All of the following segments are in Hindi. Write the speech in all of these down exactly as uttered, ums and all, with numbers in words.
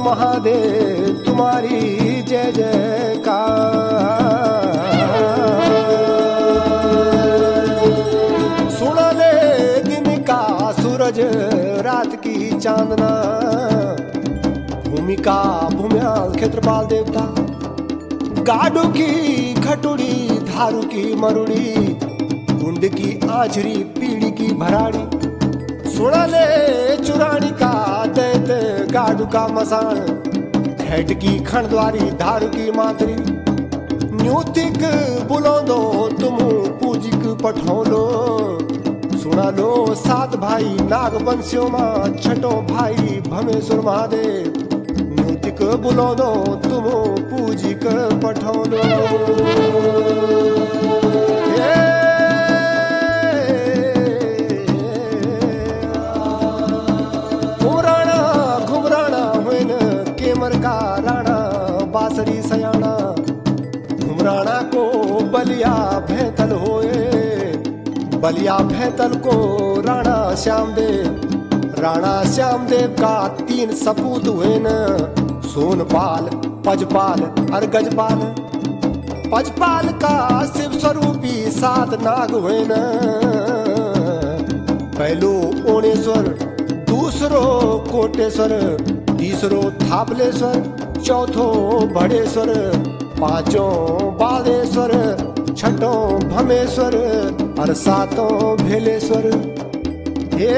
महादेव तुम्हारी जय जयकार। सुना ले दिन का सूरज रात की चांदना, भूमिका भूम्याल क्षेत्रपाल देवता, गाडू की खटुड़ी धारू की मरुड़ी, कुंड की आछरी पीड़ी की भराड़ी। सुना ले चुरानी का दैत गाडू का मसान, खैट की खंडद्वारी धारू की मातरी। न्यूतिक बुलोंदो तुम पूजिक पठौलो, सुना लो सात भाई नाग बंस्यो मां छठो भाई भमेश्वर महादेव। न्यूतिक बुलोंदो तुम पूजिक पठौलो। का राणा बासरी सयाना, घुमराना को बलिया भैतल होए, बलिया भैतल को राणा श्यामदेव। राणा श्यामदेव का तीन सपूत हुए न, सोनपाल पजपाल और गजपाल। पजपाल का शिव स्वरूपी सात नाग हुए न, पहलो ओणेश्वर, दूसरो कोटेश्वर, तीसरो थापलेश्वर, चौथो बड़ेश्वर, पांचों बालेश्वर, छठों भमेश्वर और सातों भेलेश्वर। हे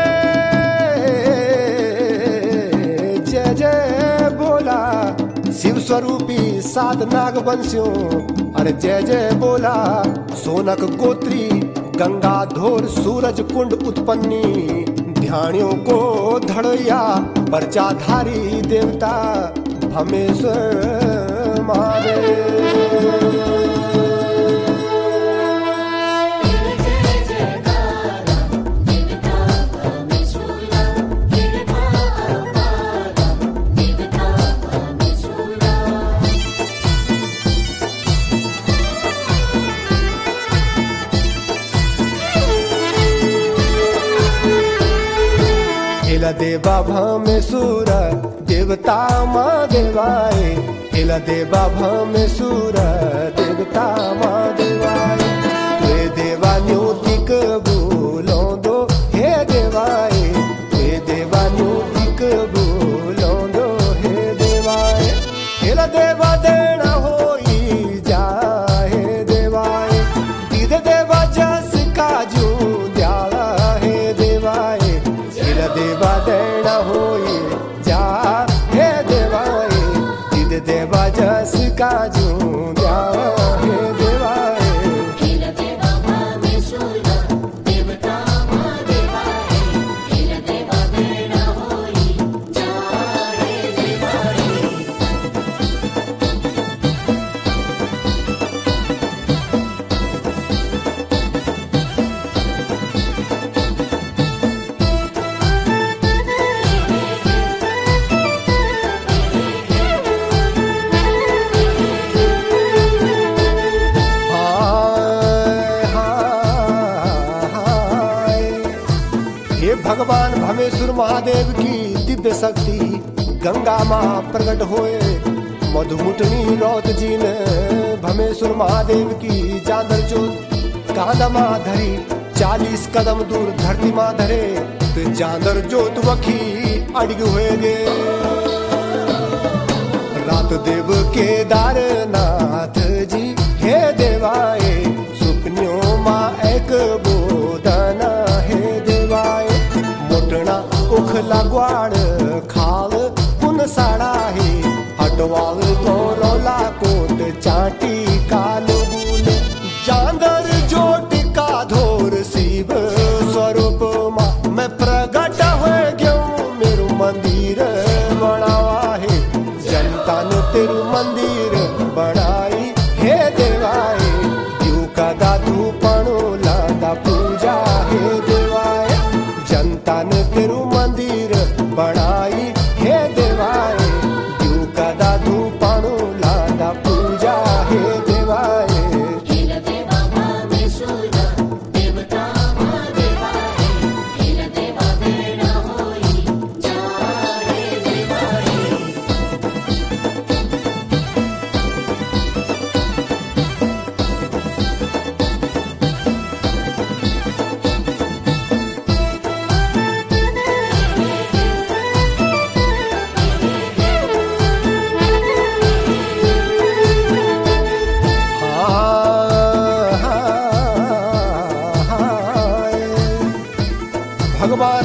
जय जय बोला शिव स्वरूपी सात नाग बंसियों, अरे जय जय बोला सोनक गोत्री गंगाधोर सूरज कुंड उत्पन्नी। ध्यानियों को धड़ैया पर्चाधारी देवता भमेश्वर महादेव। हेला देवा भमेश्वर देवता माँ देवाए, हेला देवा भमेश्वर देवता माँ देवाए। वे देवा न्यूतिक बोलो दो हे देवाए, वे देवा न्यूतिक बोलो दो हे देवाए। हेला देवा देना होई जा हे देवाए, दीदे देवा जस काजू द्याला हे देवाए। हेला देवा देना होई जा हे देवाए, दीद देवा जस काजू द्या हे देवाए। हेला देवा भमेश्वर देवता मां देवाए, हेला देवा देना होई जा हे देवाए। हे भगवान भमेश्वर महादेव की दिव्य शक्ति गंगा माँ प्रकट होए। मधुमुटनी रौत जी ने भमेश्वर महादेव की जादर जोत कांदा माँ धरी, चालीस कदम दूर धरती माँ धरे तो जादर जोत वखी अड़ग हुए गे। रात देव केदारनाथ जी हे देवाए, सुपनियों माँ एक बोदना हे देवाए। मोटना उखला ग्वाड़ खाल पुन साड़ा हे, हटवाल गौरौला कोट चाटी काल बूल। जांदर जोट का धोर शिव स्वरूप माँ मैं प्रगट हुए ग्यों, मेरू मंदिर बनावा है। जनता ने तेरू मंदिर बनाई हे देवाए, यू का दादू पणो लादा पूजा हे देवाए। जनता ने तेरू मंदिर बनाई हे देवाए, यू का दादू पणो लादा पूजा हे देवाए।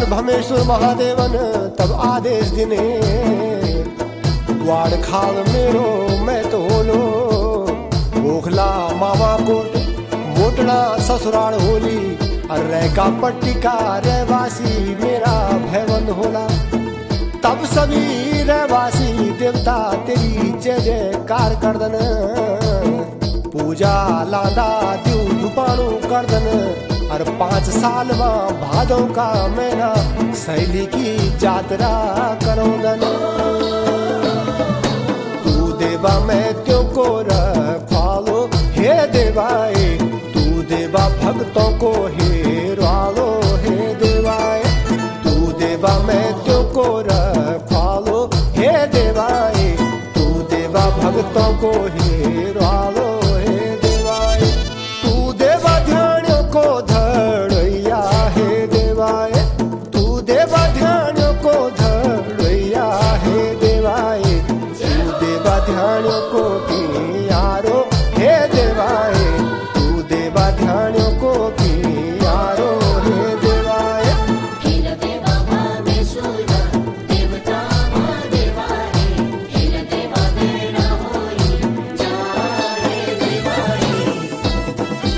भगवान भमेश्वर महादेवन तब आदेश दिने, वाड़ खाल मेरो मैं तो होलो, ओखला मामा कोट मोटना ससुराल होली, और रैका पट्टिका रहवासी मेरा भैबंद होला। तब सभी रहवासी देवता तेरी जय जयकार करदन, पूजा लादा द्यू दुपाणु करदन, और पांच साल में भादों का महीना सहेली की जात्रा करौदन। तू देवा मैं त्यो को रखवालो हे देवाए, तू देवा भक्तों को हेरवालो हे देवाए, तू देवा मैं त्यो को रखवालो हे देवाए, तू देवा भक्तों को हेरवालो हे देवाए, तू देवा ध्यान को धड़ैया हे देवाए, तू देवा ध्यान को धड़ैया हे देवाए, तू देवा ध्यान को पियारो हे देवाए, तू देवा ध्यान को पियारो हे देवाए। हेल देवा भमेश्वर देवता महादेवा रे, हेल देवा देना होई जाए देवा रे।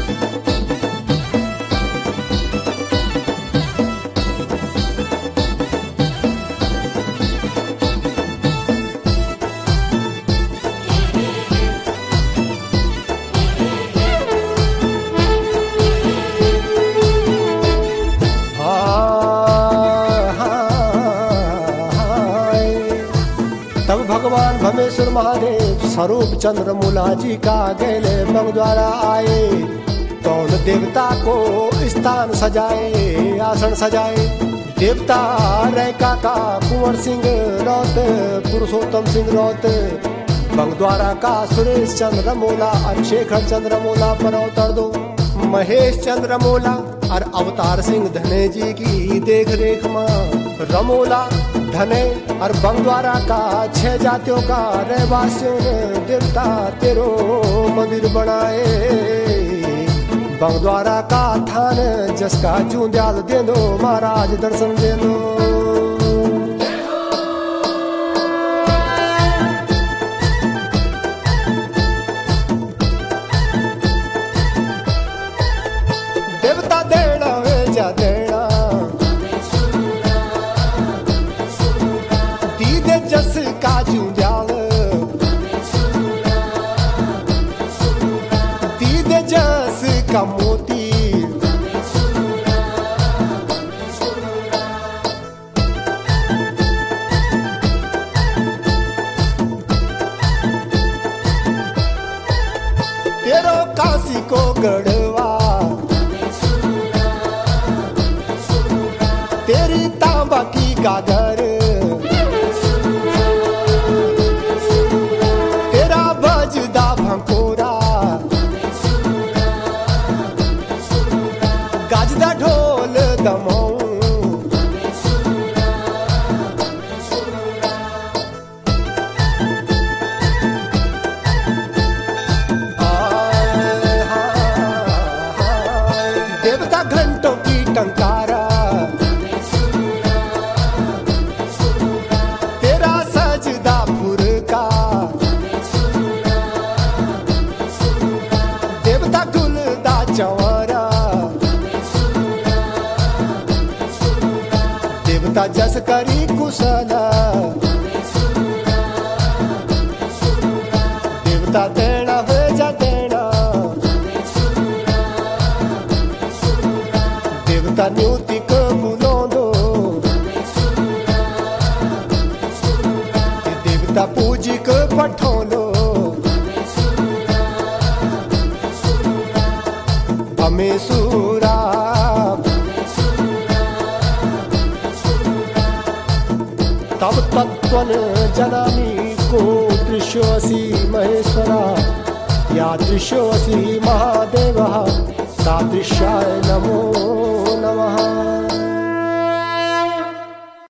तब भगवान भमेश्वर महादेव स्वरूप चंद्र मुला जी का गैले मंग द्वारा आए, कौन देवता को स्थान सजाए आसन सजाए। देवता रैका का कुंवर सिंह रौत, पुरुषोत्तम सिंह रौत, मंग द्वारा का सुरेश चंद्र मोला और शेखर चंद्र मोला पर अवतर दो, महेश चंद्र मोला और अवतार सिंह धने जी की देख रेख में रमोला धने और बंगद्वारा का छह जातियों का रहवासियों ने देवता तेरो मंदिर बनाए। बंगद्वारा का थान जसका जूंद्याल दे दो महाराज दर्शन दे दो। देवता देना वे जा देना, दीदे जस का जूंद्याल, दीदे जस का मोती, तेरो काशी को गढ़वा, तेरी तांबा की गागर, तेरा बजदा भंकोरा, गाजदा ढोल दमऊ, देवता घंटों की टंकारा, तेरा सजदा फुरका, देवता गुलदा चंवरा, देवता जस करी कुशला, देवता देना हो जा देना, देवता न्यूति को बुलोंदो, देवता पूजी को पठोलो, भमेशुरा तब तत्वन जनामी को दृश्योऽसि महेश्वरा, या दृश्योऽसि महादेवः, तादृशाय नमो नमः।